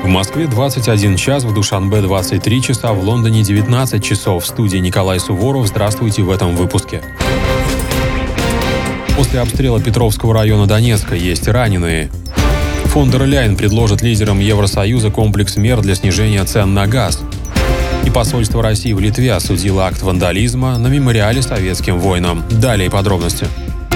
В Москве 21 час, в Душанбе 23 часа, в Лондоне 19 часов. В студии Николай Суворов. Здравствуйте в этом выпуске. После обстрела Петровского района Донецка есть раненые. Фон дер Ляйен предложит лидерам Евросоюза комплекс мер для снижения цен на газ. И посольство России в Литве осудило акт вандализма на мемориале советским воинам. Далее подробности.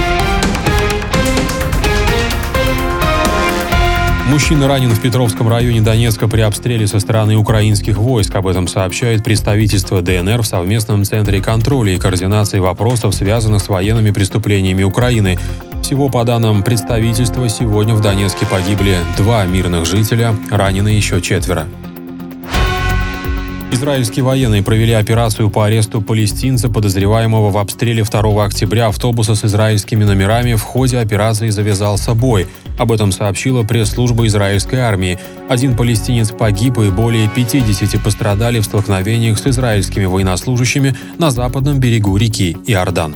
Мужчина ранен в Петровском районе Донецка при обстреле со стороны украинских войск. Об этом сообщает представительство ДНР в совместном центре контроля и координации вопросов, связанных с военными преступлениями Украины. Всего, по данным представительства, сегодня в Донецке погибли 2 мирных жителя, ранены еще 4. Израильские военные провели операцию по аресту палестинца, подозреваемого в обстреле 2 октября автобуса с израильскими номерами. В ходе операции завязался бой. Об этом сообщила пресс-служба израильской армии. 1 палестинец погиб и более 50 пострадали в столкновениях с израильскими военнослужащими на западном берегу реки Иордан.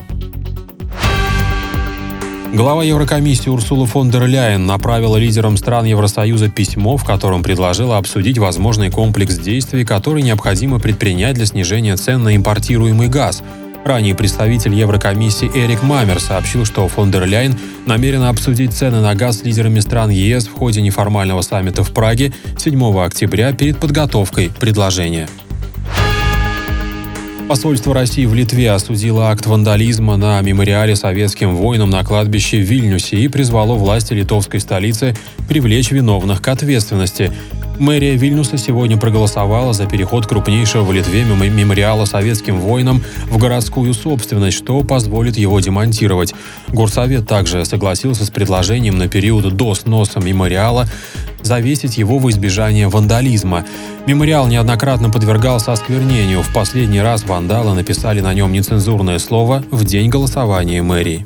Глава Еврокомиссии Урсула фон дер Ляйен направила лидерам стран Евросоюза письмо, в котором предложила обсудить возможный комплекс действий, который необходимо предпринять для снижения цен на импортируемый газ. Ранее представитель Еврокомиссии Эрик Мамер сообщил, что фон дер Ляйен намерена обсудить цены на газ с лидерами стран ЕС в ходе неформального саммита в Праге 7 октября перед подготовкой предложения. Посольство России в Литве осудило акт вандализма на мемориале советским воинам на кладбище в Вильнюсе и призвало власти литовской столицы привлечь виновных к ответственности. Мэрия Вильнюса сегодня проголосовала за переход крупнейшего в Литве мемориала советским воинам в городскую собственность, что позволит его демонтировать. Горсовет также согласился с предложением на период до сноса мемориала завесить его во избежание вандализма. Мемориал неоднократно подвергался осквернению. В последний раз вандалы написали на нем нецензурное слово в день голосования мэрии.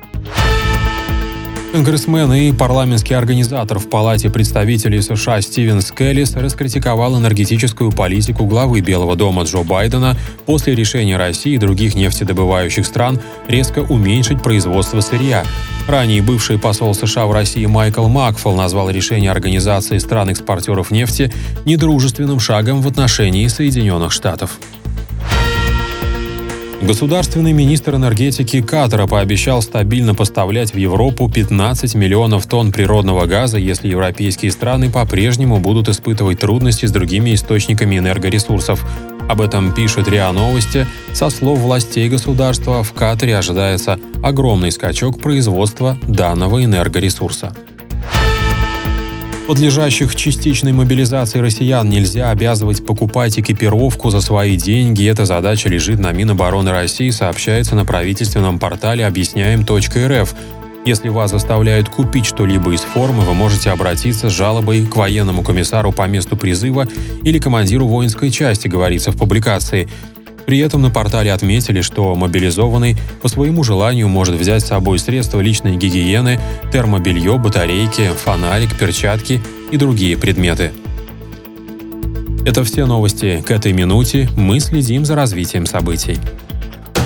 Конгрессмен и парламентский организатор в Палате представителей США Стивен Скеллис раскритиковал энергетическую политику главы Белого дома Джо Байдена после решения России и других нефтедобывающих стран резко уменьшить производство сырья. Ранее бывший посол США в России Майкл Макфол назвал решение Организации стран-экспортеров нефти недружественным шагом в отношении Соединенных Штатов. Государственный министр энергетики Катара пообещал стабильно поставлять в Европу 15 миллионов тонн природного газа, если европейские страны по-прежнему будут испытывать трудности с другими источниками энергоресурсов. Об этом пишет РИА Новости. Со слов властей государства, в Катаре ожидается огромный скачок производства данного энергоресурса. Подлежащих частичной мобилизации россиян нельзя обязывать покупать экипировку за свои деньги. Эта задача лежит на Минобороны России, сообщается на правительственном портале объясняем.рф. Если вас заставляют купить что-либо из формы, вы можете обратиться с жалобой к военному комиссару по месту призыва или командиру воинской части, говорится в публикации. При этом на портале отметили, что мобилизованный по своему желанию может взять с собой средства личной гигиены, термобелье, батарейки, фонарик, перчатки и другие предметы. Это все новости к этой минуте. Мы следим за развитием событий.